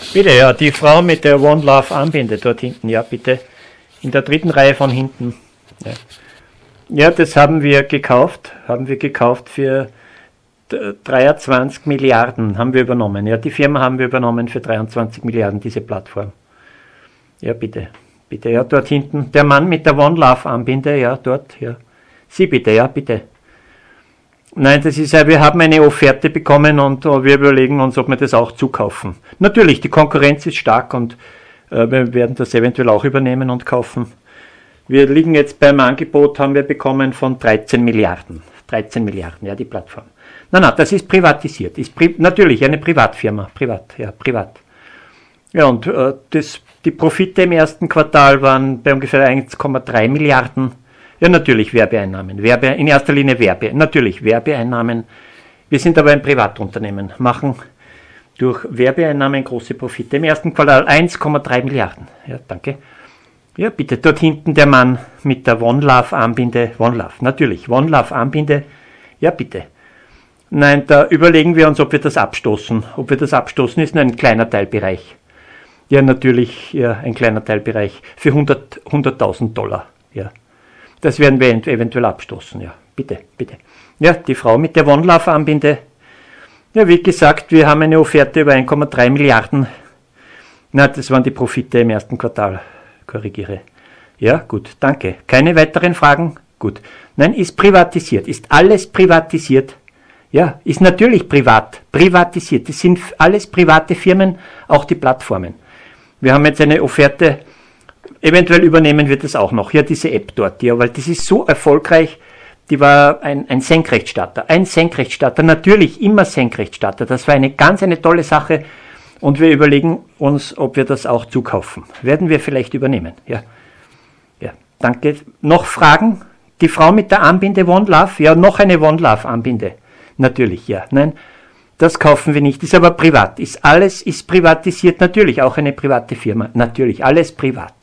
Bitte, ja, die Frau mit der One Love Armbinde dort hinten, ja, bitte. In der dritten Reihe von hinten. Ja, ja, das haben wir gekauft für 23 Milliarden, haben wir übernommen. Ja, die Firma haben wir übernommen für 23 Milliarden, diese Plattform. Ja, bitte, bitte, ja, dort hinten. Der Mann mit der One Love Armbinde, ja, dort, ja. Sie bitte, ja, bitte. Nein, das ist ja, wir haben eine Offerte bekommen und wir überlegen uns, ob wir das auch zukaufen. Natürlich, die Konkurrenz ist stark und wir werden das eventuell auch übernehmen und kaufen. Wir liegen jetzt beim Angebot, haben wir bekommen von 13 Milliarden. 13 Milliarden, ja, die Plattform. Nein, das ist privatisiert. Ist natürlich eine Privatfirma. Privat. Ja, und die Profite im ersten Quartal waren bei ungefähr 1,3 Milliarden. Ja, natürlich Werbeeinnahmen. In erster Linie natürlich Werbeeinnahmen. Wir sind aber ein Privatunternehmen, machen durch Werbeeinnahmen große Profite. Im ersten Quartal 1,3 Milliarden. Ja, danke. Ja, bitte, dort hinten der Mann mit der One Love Armbinde. One Love, natürlich. One Love Armbinde. Ja, bitte. Nein, da überlegen wir uns, ob wir das abstoßen. Ob wir das abstoßen, ist nur ein kleiner Teilbereich. Ja, natürlich, ja, ein kleiner Teilbereich für $100.000. Ja. Das werden wir eventuell abstoßen, ja. Bitte, bitte. Ja, die Frau mit der One Love Armbinde. Ja, wie gesagt, wir haben eine Offerte über 1,3 Milliarden. Na, das waren die Profite im ersten Quartal. Korrigiere. Ja, gut, danke. Keine weiteren Fragen? Gut. Nein, ist privatisiert. Ist alles privatisiert? Ja, ist natürlich privatisiert. Das sind alles private Firmen, auch die Plattformen. Wir haben jetzt eine Offerte. Eventuell übernehmen wir das auch noch. Ja, diese App dort, ja, weil das ist so erfolgreich. Die war ein Senkrechtstarter. Ein Senkrechtstarter, natürlich immer Senkrechtstarter. Das war eine tolle Sache. Und wir überlegen uns, ob wir das auch zukaufen. Werden wir vielleicht übernehmen. Ja, ja, danke. Noch Fragen? Die Frau mit der Armbinde One Love? Ja, noch eine One Love Armbinde. Natürlich, ja. Nein, das kaufen wir nicht. Ist aber privat. Ist privatisiert. Natürlich auch eine private Firma. Natürlich, alles privat.